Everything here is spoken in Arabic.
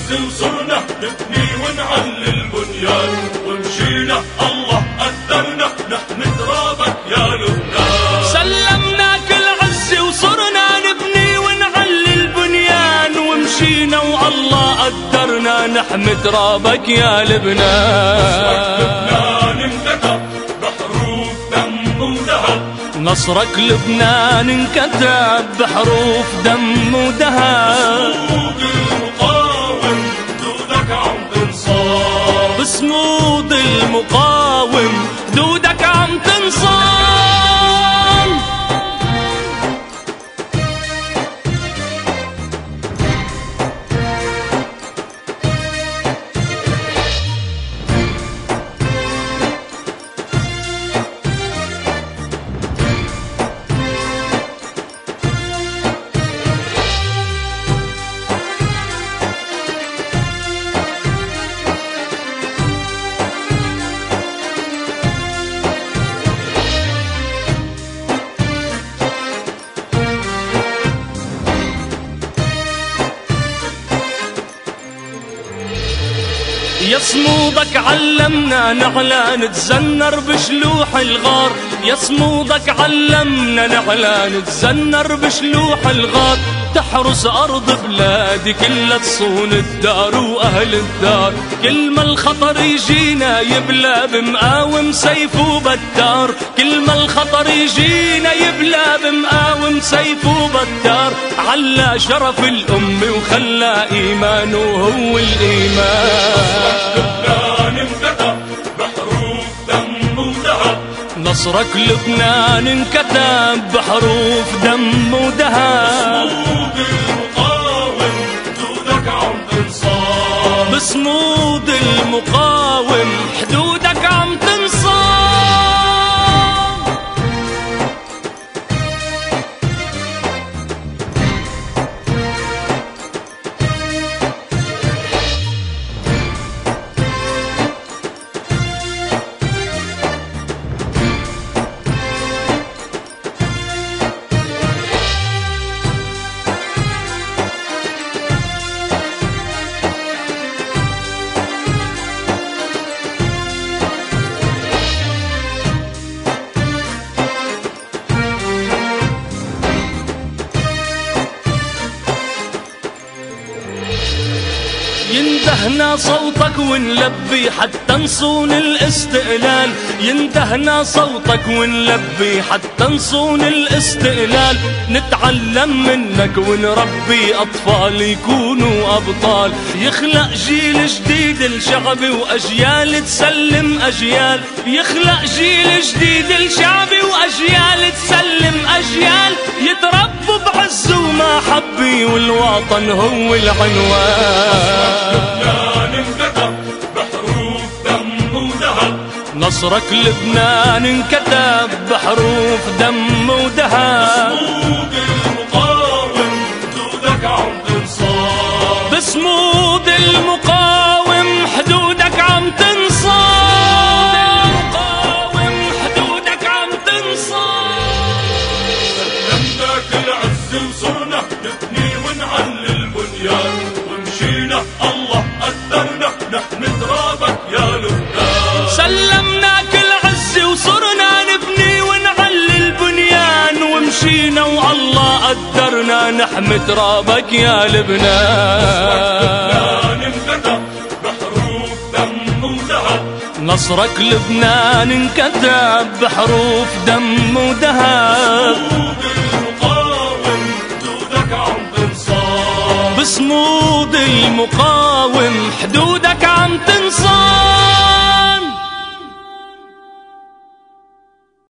العز وصرنا نبني ونعلي البنيان، ومشينا الله قدرنا نحمد رابك يا لبنان. سلمناك العز وصرنا نبني ونعلي البنيان، ومشينا والله قدرنا نحمد رابك يا لبنان. انكتب بحروف دم وذهب، نصرك لبنان انكتب بحروف دم وذهب. بصمود المقاوم بصمود المقاوم حدودك عم تنصان، حدودك عم تنصان. يا صمودك علمنا نعلى نتزنر بشلوح الغار، يا صمودك علمنا نعلى نتزنر بشلوح الغار. تحرس أرض بلادي كلها تصون الدار وأهل الدار، كل ما الخطر يجينا يبلى بمقاوم سيف وبدار، كل ما الخطر يجينا يبلى بمقاوم سيف وبدار. على شرف الأمة وخلى إيمانه هو الإيمان. لبنان انكتب بحروف دم وذهب، نصرك لبنان انكتب بحروف دم وذهب. بصمود بصمود المقاوم حدودك عم تنصان، المقاوم حدودك عم تنصان. يندهنا صوتك ونلبي حتى نصون الاستقلال، يندهنا صوتك ونلبي حتى نصون الاستقلال. نتعلم منك ونربي أطفال يكونوا أبطال، يخلق جيل جديد لشعبي وأجيال تسلم أجيال، يخلق جيل جديد لشعبي وأجيال تسلم أجيال. يتربوا بعز ومحبة والوطن هو العنوان. لبنان انكتب بحروف دم وذهب، نصرك لبنان انكتب بحروف دم وذهب. بصمود المقاوم حدودك عم تنصان، بصمود المقاوم حدودك عم تنصان. سلمناك العز وصرنا نبني ونعلي البنيان، ومشينا الله قدرنا نحمد رابك يا لبنان. سلمناك العز وصرنا نبني ونعلي البنيان، ومشينا والله قدرنا نحمد رابك يا لبنان. انكتب بحروف دم وذهب، نصرك لبنان انكتب بحروف دم وذهب. بصمود المقاوم حدودك عم تنصان، بصمود المقاوم حدود